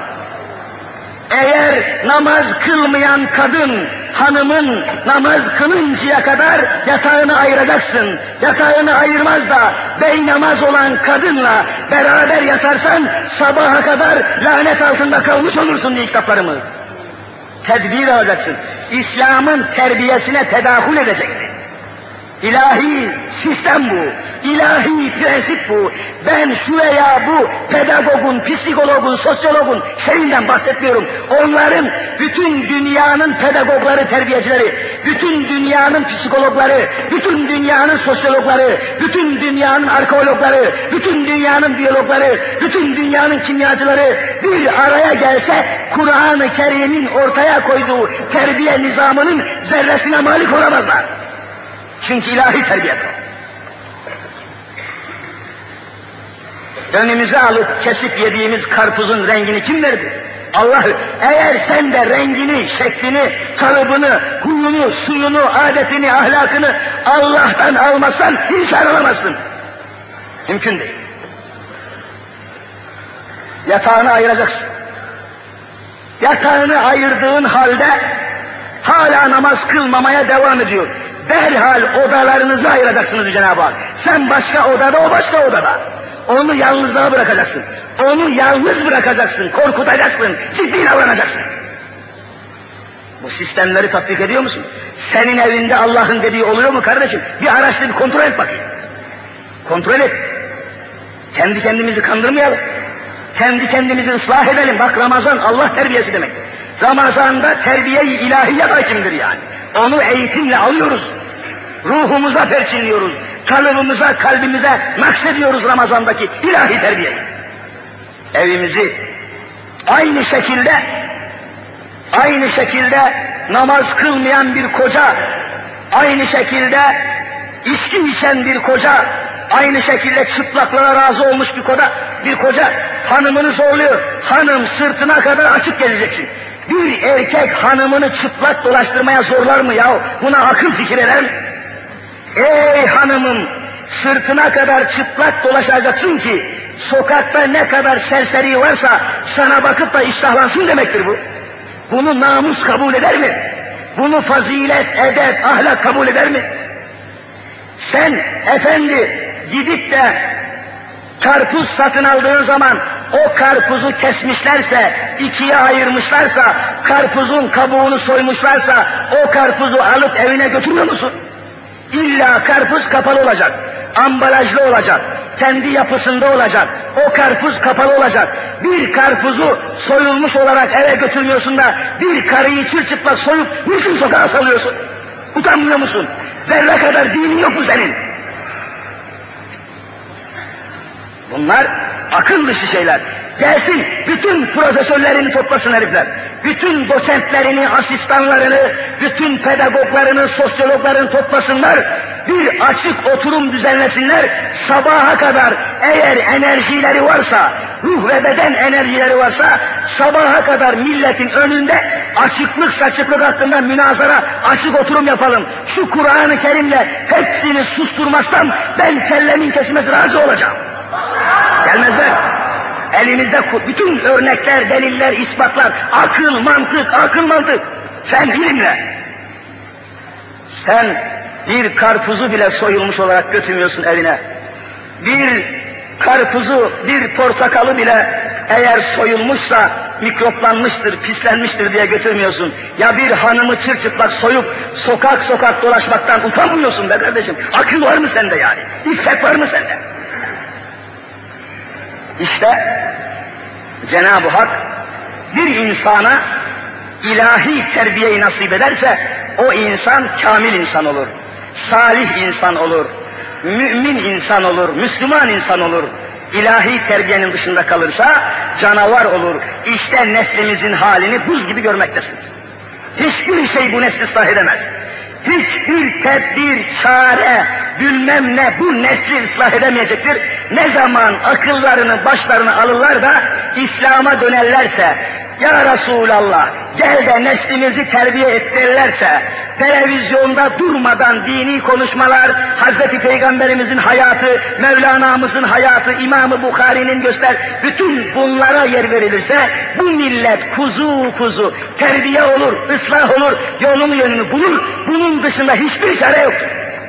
Eğer namaz kılmayan kadın, hanımın namaz kılıncaya kadar yatağını ayıracaksın. Yatağını ayırmaz da bey namaz olan kadınla beraber yatarsan sabaha kadar lanet altında kalmış olursun diye kitaplarımız. Tedbir alacaksın. İslam'ın terbiyesine tedahül edeceksin. İlahi sistem bu. İlahi prensip bu. Ben şu veya bu pedagogun, psikologun, sosyologun şeyinden bahsetmiyorum. Onların bütün dünyanın pedagogları, terbiyecileri, bütün dünyanın psikologları, bütün dünyanın sosyologları, bütün dünyanın arkeologları, bütün dünyanın biyologları, bütün dünyanın kimyacıları bir araya gelse Kur'an-ı Kerim'in ortaya koyduğu terbiye nizamının zerresine malik olamazlar. Çünkü ilahi terbiyedir. Önümüze alıp kesip yediğimiz karpuzun rengini kim verdi? Allah. Eğer sen de rengini, şeklini, kalıbını, huyunu, suyunu, adetini, ahlakını Allah'tan almazsan insan olamazsın. Mümkün değil. Yatağını ayıracaksın. Yatağını ayırdığın halde hala namaz kılmamaya devam ediyor. Derhal odalarınızı ayıracaksınız Cenab-ı Hak. Sen başka odada, o başka odada. Onu yalnızlığa bırakacaksın. Onu yalnız bırakacaksın, korkutacaksın, ciddi davranacaksın. Bu sistemleri tatbik ediyor musun? Senin evinde Allah'ın dediği oluyor mu kardeşim? Bir araştır, bir kontrol et bakayım. Kontrol et. Kendi kendimizi kandırmayalım. Kendi kendimizi ıslah edelim. Bak Ramazan Allah terbiyesi demek. Ramazan'da terbiye-i ilahiye hakimdir yani. Onu eğitimle alıyoruz. Ruhumuza perçinliyoruz. Kalıbımıza, kalbimize naksediyoruz Ramazan'daki ilahi terbiyeyi. Evimizi aynı şekilde, aynı şekilde namaz kılmayan bir koca, aynı şekilde içki içen bir koca, aynı şekilde çıplaklığa razı olmuş bir koca, bir koca hanımını zorluyor. Hanım sırtına kadar açık geleceksin. Bir erkek hanımını çıplak dolaştırmaya zorlar mı ya? Buna akıl fikir eder mi? Ey hanımım, sırtına kadar çıplak dolaşacaksın ki sokakta ne kadar serseri varsa sana bakıp da iştahlansın demektir bu. Bunu namus kabul eder mi? Bunu fazilet, edep, ahlak kabul eder mi? Sen efendi gidip de karpuz satın aldığın zaman o karpuzu kesmişlerse, ikiye ayırmışlarsa, karpuzun kabuğunu soymuşlarsa o karpuzu alıp evine götürüyor musun? İlla karpuz kapalı olacak, ambalajlı olacak, kendi yapısında olacak, o karpuz kapalı olacak. Bir karpuzu soyulmuş olarak eve götürmüyorsun da bir karıyı çırçıplak soyup niçin sokağa salıyorsun? Utanmıyor musun? Zerre kadar dinin yok mu senin? Bunlar akıl dışı şeyler. Gelsin bütün profesörlerini toplasın herifler. Bütün doçentlerini, asistanlarını, bütün pedagoglarını, sosyologlarını toplasınlar. Bir açık oturum düzenlesinler. Sabaha kadar eğer enerjileri varsa, ruh ve beden enerjileri varsa sabaha kadar milletin önünde açıklık saçıklık hakkında münazara, açık oturum yapalım. Şu Kur'an-ı Kerim'le hepsini susturmazsam ben kellemin kesilmesi razı olacağım. Gelmezler. Elimizde bütün örnekler, deliller, ispatlar, akıl, mantık, akıl, mantık, fen, bilimle. Sen bir karpuzu bile soyulmuş olarak götürmüyorsun evine. Bir karpuzu, bir portakalı bile eğer soyulmuşsa mikroplanmıştır, pislenmiştir diye götürmüyorsun. Ya bir hanımı çırçıplak soyup sokak sokak dolaşmaktan utanmıyorsun be kardeşim. Akıl var mı sende yani? İffet var mı sende? İşte Cenab-ı Hak bir insana ilahi terbiyeyi nasip ederse o insan kamil insan olur, salih insan olur, mümin insan olur, Müslüman insan olur. İlahi terbiyenin dışında kalırsa canavar olur. İşte neslimizin halini buz gibi görmektesiniz. Hiçbir şey bu nesli ıslah edemez. Hiçbir tedbir, çare, bilmem ne bu nesli ıslah edemeyecektir. Ne zaman akıllarını başlarına alırlar da İslam'a dönerlerse, ya Resulallah gel de neslimizi terbiye et derlerse, televizyonda durmadan dini konuşmalar, Hazreti Peygamberimizin hayatı, Mevlana'mızın hayatı, İmam-ı Bukhari'nin göster, bütün bunlara yer verilirse, bu millet kuzu kuzu terbiye olur, ıslah olur, yolunu yönünü bulur, bunun dışında hiçbir çare yok.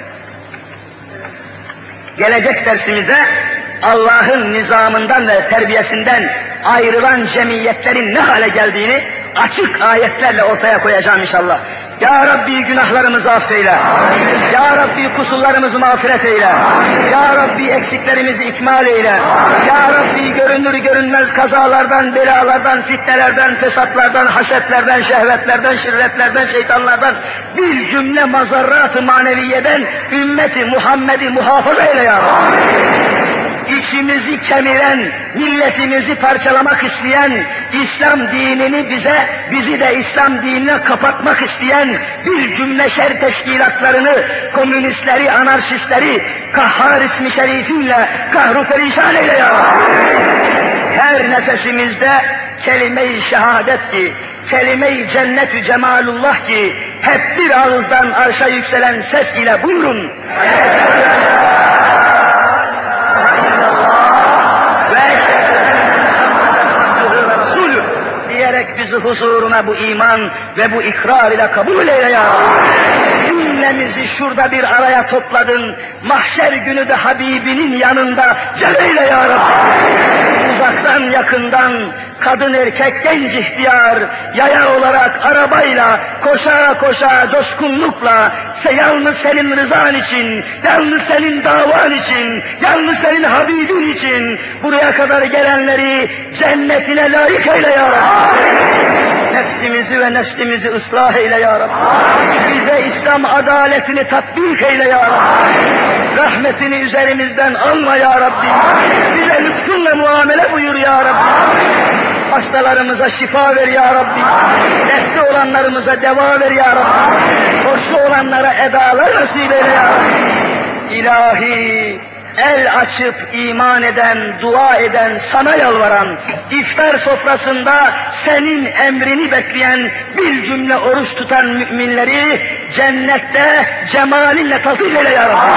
Gelecek dersimize Allah'ın nizamından ve terbiyesinden ayrılan cemiyetlerin ne hale geldiğini açık ayetlerle ortaya koyacağım inşallah. Ya Rabbi günahlarımızı affeyle. Amin. Ya Rabbi kusurlarımızı mağfiret eyle. Amin. Ya Rabbi eksiklerimizi ikmal eyle. Amin. Ya Rabbi görünür görünmez kazalardan, belalardan, fitnelerden, fesatlardan, hasetlerden, şehvetlerden, şirretlerden, şeytanlardan bir cümle mazarrat-ı maneviyeden ümmeti Muhammed'i muhafaza eyle ya Rabbi. Amin. İçimizi kemiren, milletimizi parçalamak isteyen, İslam dinini bize, bizi de İslam dinine kapatmak isteyen bir cümle şer teşkilatlarını, komünistleri, anarşistleri, kahhar ismi şerifinle kahru perişan eyle ya Rabbi. Her nefesimizde kelime-i şehadet ki, kelime-i cennet-ü cemalullah ki, hep bir ağızdan arşa yükselen ses ile buyurun. Diyerek bizi huzuruna bu iman ve bu ikrar ile kabul eyle ya Rabbi. Cümlemizi şurada bir araya topladın, mahşer günü de Habibinin yanında cem eyle ya Rabbi. Uzaktan yakından, kadın erkek genç ihtiyar, yaya olarak arabayla, koşa koşa coşkunlukla, yalnız senin rızan için, yalnız senin davan için, yalnız senin Habibin için buraya kadar gelenleri cennetine layık eyle ya Rabbi. Nefsimizi ve neslimizi ıslah eyle ya Rabbi. Bize İslam adaletini tatbik eyle ya Rabbi. Rahmetini üzerimizden alma ya Rabbi. Bize lütfunla muamele buyur ya Rabbi. Hastalarımıza şifa ver ya Rabbi. Dertli olanlarımıza deva ver ya Rabbi. Borçlu olanlara edalar nasip eyle ya Rabbi. İlahi, el açıp iman eden, dua eden, sana yalvaran, iftar sofrasında senin emrini bekleyen bir cümle oruç tutan müminleri cennette cemalinle tazim eyle ya Rabbi.